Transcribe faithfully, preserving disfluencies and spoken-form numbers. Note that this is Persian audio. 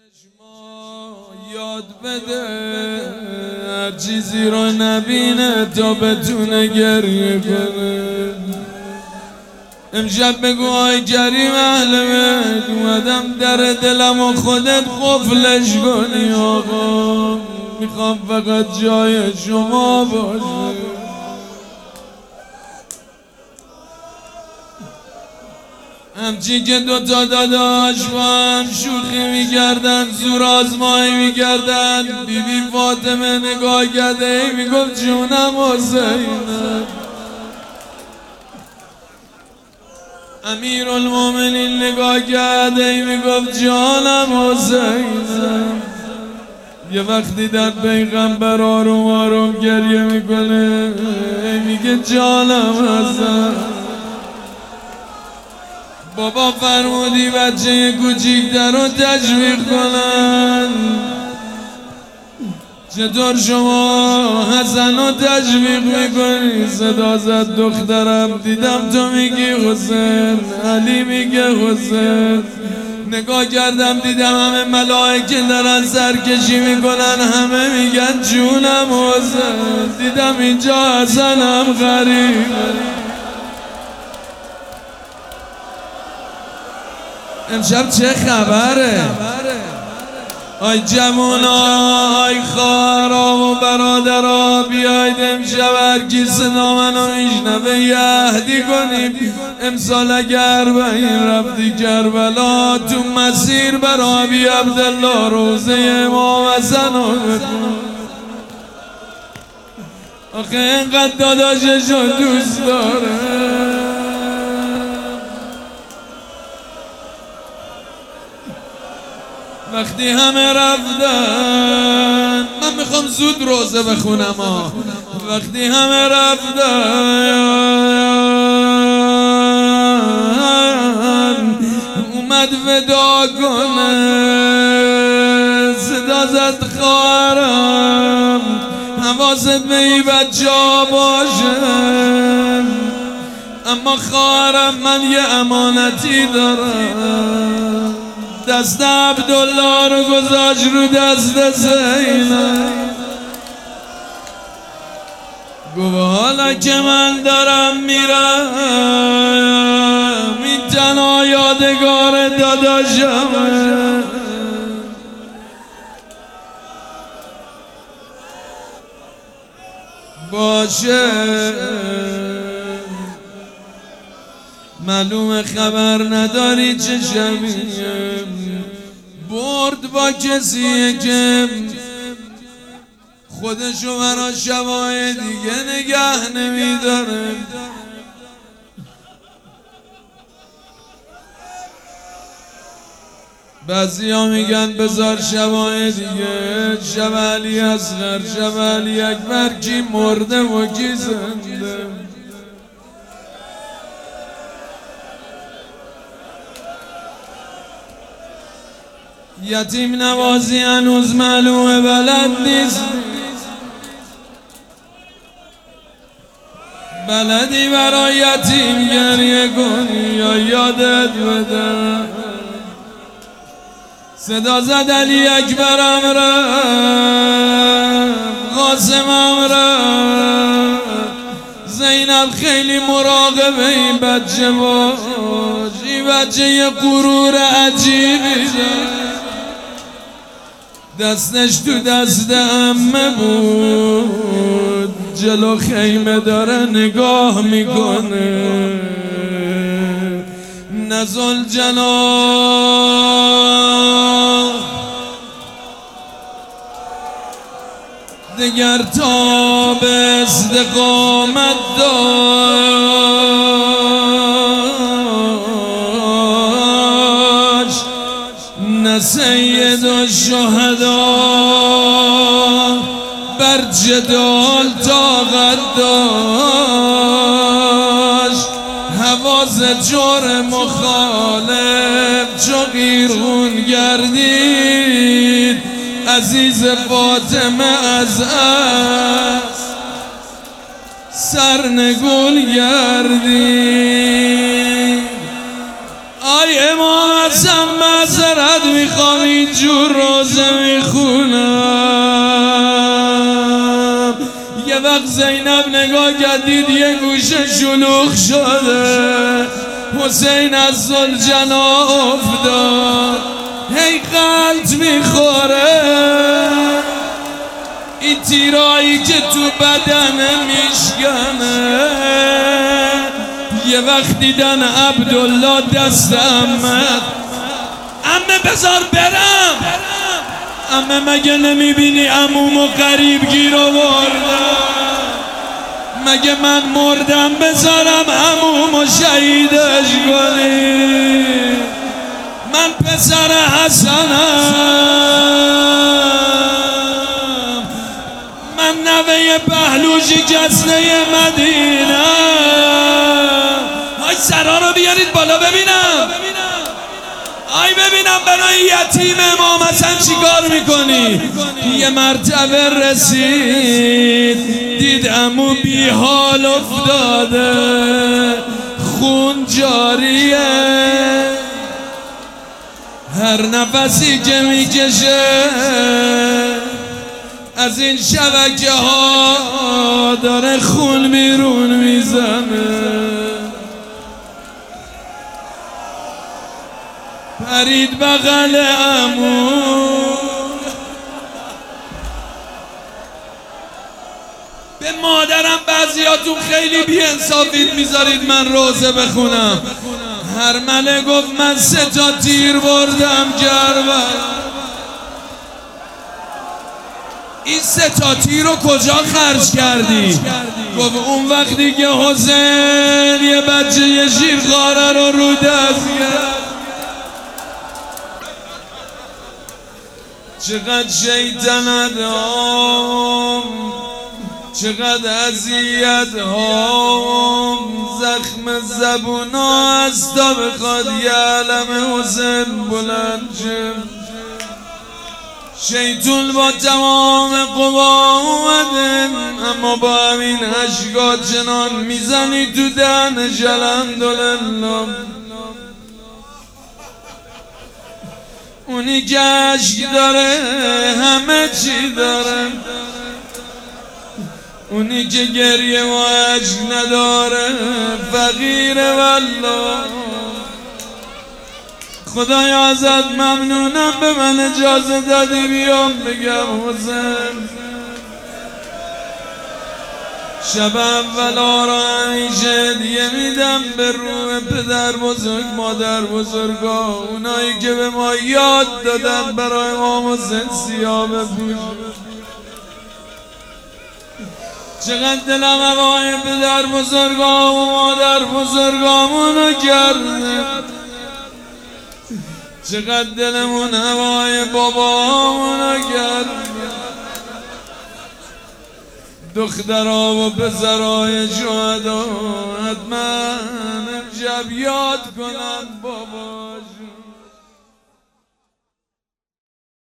چشما یاد بده هر چیزی رو نبینه تا بتونه گریه کنه. امشب بگو آی کریم اهل بیت اومدم در دلم و خودت قفلش کنی. آقا میخوام فقط جای شما باشه. همچی که دوتا داداش با هم شوخی میکردن، زور آزمایی میکردن، بی بی فاطمه نگاه کرده میگفت جونم حسینم. امیر المومنین نگاه کرده میگفت جانم حسینم. یه وقتی در پیغمبر آروم آروم گریه میکنه میگه جانم حسین. بابا فرمودی بچه کوچیک‌تر رو تشویق کنن، چطور شما حسن رو تشویق میکنی؟ صدا زد دخترم دیدم تو میگی حسین، علی میگه حسین. نگاه کردم دیدم همه ملائکه دارن سرکشی میکنن، همه میگن جونم حسین. دیدم اینجا حسنم غریب. امشب چه خبره؟ آی جوونا، آی خواهرا و برادرا، بیاید امشب هر کی صدا منو میشنوه یه عهدی کنیم. امسال اگر اربعین رفتی کربلا، تو مسیر برا ابی عبدالله روزه امام حسن رو بخون. آخه اینقدر داداششو دوست داره. وقتی همه رفتن، من میخوام زود روزه بخونم ها. وقتی همه رفتن اومد ودا کنه، صدا زد خواهرم حواست به این بچه ها باشه. اما خواهرم من یه امانتی دارم. دست عبدالله رو گذاشت رو دست زینب. گفت حالا که من دارم میرم این تنها یادگار داداشمه. باشه معلوم خبر نداری چه شبیه برد با کسیه که خودشو برا شبای دیگه نگه نمیداره. بعضی ها میگن بذار شبای دیگه، شب علی اصغر، شب علی اکبر، کی مرده و کی زنده. یتیم نوازی هنوز معلومه بلد نیست. بلدی برای یتیم گریه کنی یا یادت بده؟ صدا زد علی اکبرم رفت، قاسمم رفت، زینب خیلی مراقب این بچه باش. این بچه یه غرور عجیبی داره، دستش تو دست عمه بود، جلو خیمه داره نگاه میکنه. نزل جناح دگر تا به استقامت داشت، نه سید الشهدا بر جدال طاقت داشت. حواس جور مخالف چو قیرون گردید، عزیز فاطمه از اسب سرنگون گردید. آی امام حسن معذرت میخوام اینجور روزه میخونم. یه وقت زینب نگاه کردید یه گوشه شلوغ شده، حسین از زلجنا افتاد، هی قلط میخوره، این تیرایی که تو بدن میشکنه. یه وقت دیدن عبدالله دست امت، امه بذار برم، امه مگه نمیبینی عمومو قریب گیر آوردم، مگه من مردم بذارم عمومو شهیدش کنی، من پسر حسنم، من نوه پهلوشی جسنه مدینه. آی سرا رو بیارید بالا ببینم، آی ببینم برای یتیم امام حسن چی کار میکنی. یه مرتبه رسید دید عمو بی حال افتاده، خون جاریه، هر نفسی که میکشه از این شبکه ها داره خون بیرون میزنه. پرید بغل عمو، به مادرم بعضیاتون خیلی بی‌انصافید میذارید من روزه بخونم. هرمله گفت من سه تا تیر بردم کربلا. این سه تا تیر رو کجا خرج کردی؟ گفت اون وقتی که حسین یه بچه یه شیرخواره رو رو دست کرد. چقدر شیطنت هام، چقدر اذیت هام، زخم زبونا است تا بخواد یه علم حسین بلند شه. شیطون با تمام قوا اومده، اما با همین اشکا چنان میزنی تو دهنش الحمدلله. اونی که عشق داره همه چی داره، اونی که گریه و عشق نداره فقیره والله. خدایا ازت ممنونم به من اجازه دادی بیام بگم حسین. شب اولا را همیشه دیگه میدم به روح پدر بزرگ مادر بزرگا، اونایی که به ما یاد دادن برای امام حسین سیاه بپوش. چقدر دلم هوای پدر بزرگا و مادر بزرگامونو کرده، چقدر دلمون هوای بابامونو کرده. دخترها و پسرهای شهدا حتما امشب یاد کنن